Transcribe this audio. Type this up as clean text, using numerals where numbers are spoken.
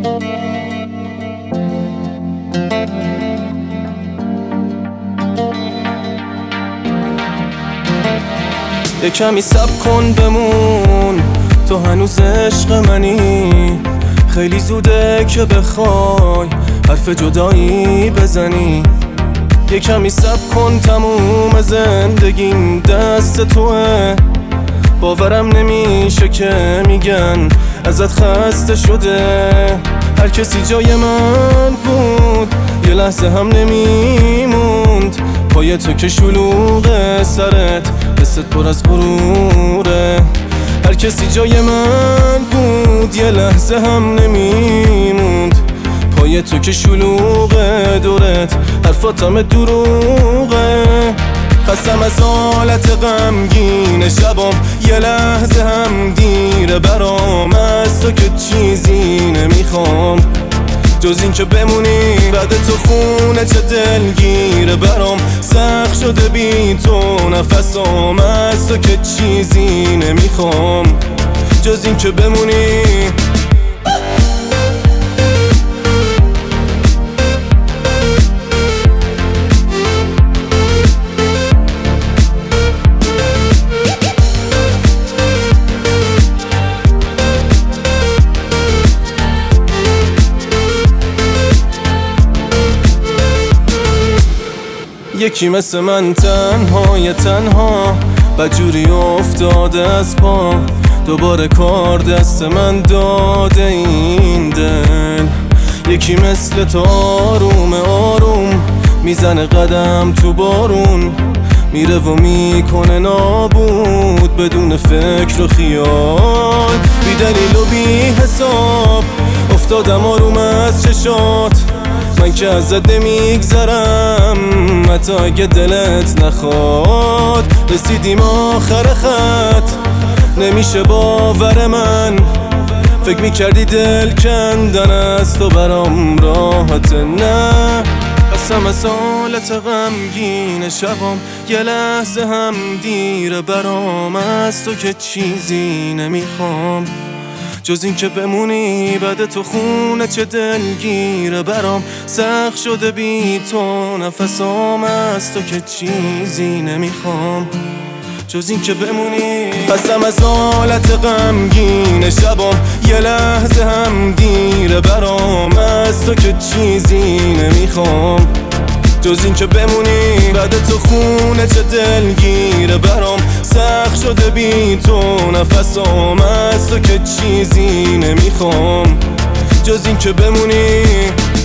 یه کمی صبر کن بمون، تو هنوز عشق منی. خیلی زوده که بخوای حرف جدایی بزنی. یه کمی صبر کن، تموم زندگیم دست توه. باورم نمیشه که میگن ازت خسته شده. هر کسی جای من بود یه لحظه هم نمیموند. پای تو که شلوغه سرت، دستت پر از غروره. هر کسی جای من بود یه لحظه هم نمیموند. پای تو که شلوغه دورت، حرفاتم دروغه. خستم از حالت غمگین شبام، یه لحظه هم دیره برام. از تو که چیزی نمیخوام جز این که بمونی. بعد تو خونه چه دلگیره برام، سخت شده بی تو نفسام. از تو که چیزی نمیخوام جز این که بمونی. یکی مثل من تنها بدجوری افتاده از پا. دوباره کار دست من داده این دل. یکی مثل تو آروم میزنه قدم تو بارون. میره و میکنه نابود بدون فکر و خیال. بی دلیل و بی حساب افتادم آروم از چشات. من که ازت نمیگذرم حتی اگه دلت نخواد. رسیدیم آخر خط، نمیشه باور من. فکر میکردی دل کندن از تو برام راحت، نه. قسم از حالت غمگین شبام، یه لحظه هم دیره برام. از تو که چیزی نمیخوام جز این که بمونی. بعد تو خونه چه دلگیره برام، سخت شده بی تو نفسام. از تو که چیزی نمیخوام جز این که بمونی. قسم از حالت غمگین شبام، یه لحظه هم دیره برام. از تو که چیزی نمیخوام جز این که بمونی. بعد تو خونه چه دلگیره برام، سخت شده بی تو نفسام. از تو که چیزی نمیخوام جز این که بمونی.